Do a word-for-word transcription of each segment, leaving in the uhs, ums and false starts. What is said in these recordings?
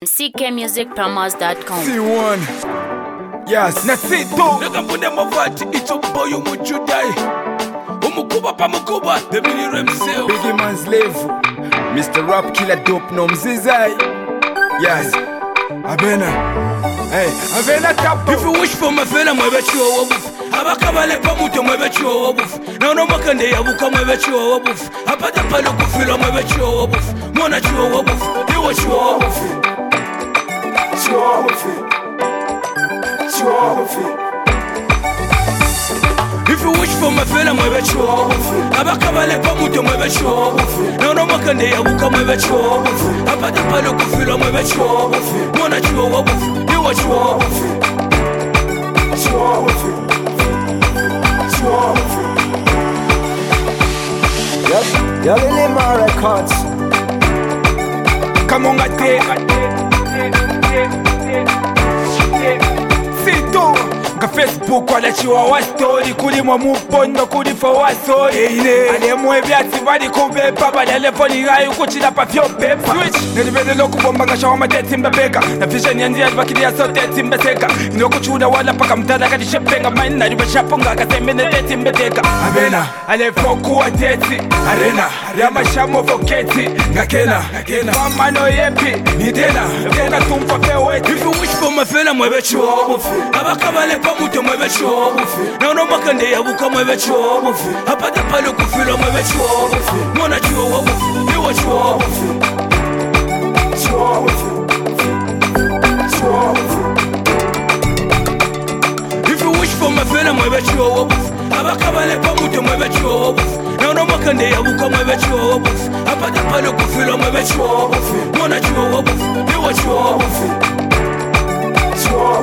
C K music promos dot com. C one. Yes, Nasito. Nakambune mavati ito boyo mujudai. Umukuba pa mukuba, the mini remseo. Biggie man's level. Mister Rap Killer Dope no mzizai. Yes. Abena. Hey, Abena tap. If you wish for my fella, my bet you are woof. Abakabale pamuto, my bet you are woof. Now no makande, abuka, my bet you are woof. Apata paluku filo, my bet you are woof. Mona you are woof. You what you are woof. You are woof. You are woof. If you wish for my fella, my bet you are woof. Abakabale pamuto, my bet you are woof. Now no makande, abuka, my bet you are woof. Apata paluku filo, my bet you are woof. Mona you are woof. You what you are woof. You are woof. You are woof. Yep, you're the Lima Records. Come on, Gate. Sito. Ka Facebook wala chiwa wa story kuli mwa mupondo kuli fa wa story ine ale mwe byatsi bali kube papa le phone gayo kuchila pa fyo paper switch nelibele lokubomba ngashawa matete mbeka na vision yanzi yabakili ya sote timbeseka inokuchula wala paka mtala kati shepenga mine na libashaponga kasemene tete mbeteka abena ale foku wa tete arena ya mashamo foketi ngakena ngakena mama no yepi ni tena tena tumfa pewe. If you wish for my fella mwe becho abakabale pamuto mwe becho na no makande yabuka mwe becho apata palo kufilo mwe becho mona chuo wabu you what you are chuo chuo. If you wish for my fella mwe becho abakabale pamuto mwe becho na no makande yabuka mwe becho apata palo kufilo mwe becho mona chuo wabu you what you are chuo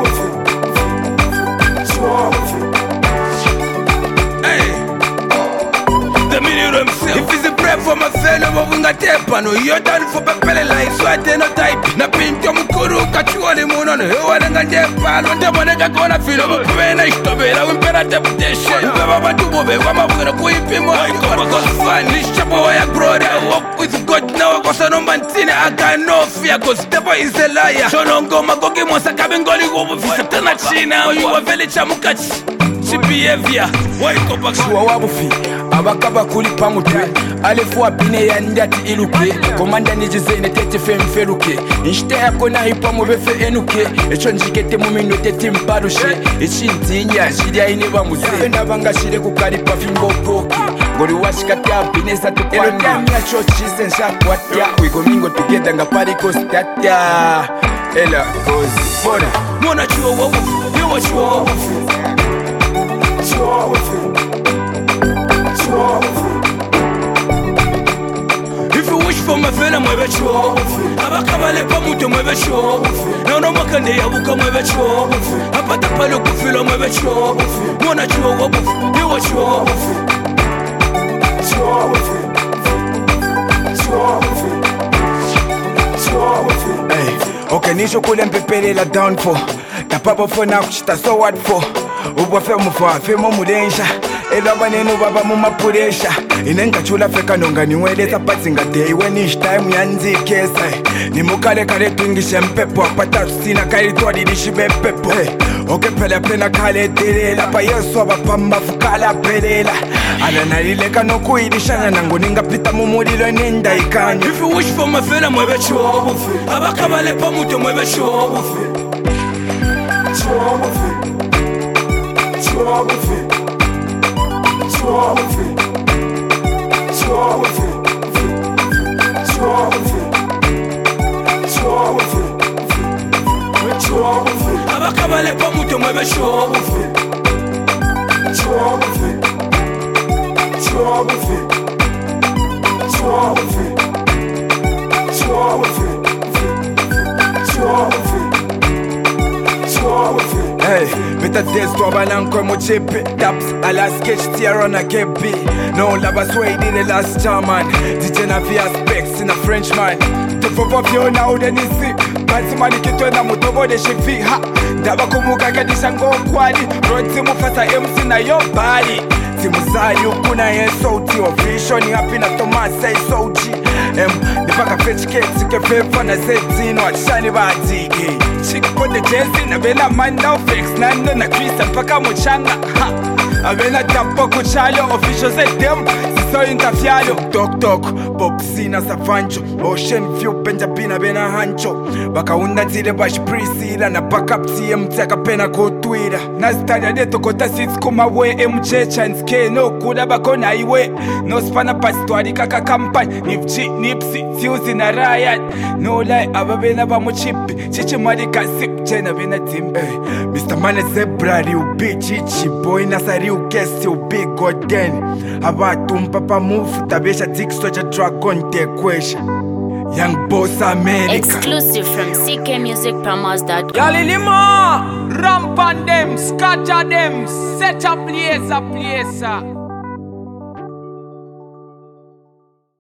hey, the minimum self. If it's a bread for my fellow, wavunga tepa no. You're done for pepele like swate no type. Na pinto mukuru kachuani muno no. Hewa lenga ndepa londe mwaneka kona filo. Mpena ishtobela wimpera temptation. Mbeba batubobe wama vuna kuipimo. Koma kosa fun nishapo waya brother. I walk with God now kosa no mantine. I got no fear cause devil is a liar. Shono ngoma gogi mwasa kabingoli wobu fisa tena china. You are veli chamukachi. She behavior, why go back? Suwa wabufi, abakaba kuli pamutwe. Alefua bine ya ndati iluke. Komanda nijizene tete fe mferuke. Nshite yako na hipa mubefe enuke. Echo njikete mumino tete mbarushe. Echi ntinya, shiri ya ineba muze. Fenda banga shire kukaripa fimbo poki. Gori washikatia bine sa tukwani. Elo time ya chochi sensha kwatia. We go mingo together nga pariko statia. Ela kozi bora. Mona chuo wabu, you wa chuo wabu. If you wish for my fella mwe becho abakabale pamuto mwe becho na no makande yabuka mwe becho apata palo kufilo mwe becho mona chuo wabu you what you are hey, okay nisho kule mpepelela down for na papa for now kuchita so what for uba fe mufa fe momulensha elaba nenu baba mumapuresha inengachula feka nongani weleza patsinga day when each time yanzi kesa nimukale kale twingishe mpepo apata sina kali twadi dishibe pepo hey, okay pela pena kale delela pa yesu abapamba fukala pelela ana nalileka nokuidishana nangu ningapita mumulilo nenda ikanya. If you wish for my fella mwe becho abakabale pamuto mwe becho abakabale pamuto mwe becho hey, better days to abananko muchepe taps ala sketch tear on a kepi. No lava sway did the last German. D J na via specs in a Frenchman. The pop of you now then is sick. But money kitwe na mutobo de shifi ha. Daba kumuka kadisha ngo kwali. Roti mufasa M C na your body. Timu zayu kuna ye sauti. Vision happy na Thomas say sauti. em nipaka fetch cakes ke fefa na zedzino atshani badike chikpode jesi na bena manda fix na no na Chris mpaka muchanga ha avena tapo kuchayo official zedem so interfialo tok tok pop sina safancho ocean view benjapina bena hancho bakaunda tile bash prisila na backup tm tsaka pena ko twitter na stadia de tokota sits kuma we mchecha nske no kuda bakona iwe no spana pastwari kaka campaign nipchi nipsi fuse na riot no lie ababena ba muchipi chichi mari kasip chena bena team eh Mister Man zebra riu bitch chichi boy na sariu guest you big god then abatu papa move tabesha tikso cha dragon te kwesha young boss America exclusive from c k music promos dot com. Yalilima ramp on them scatter them set a place a place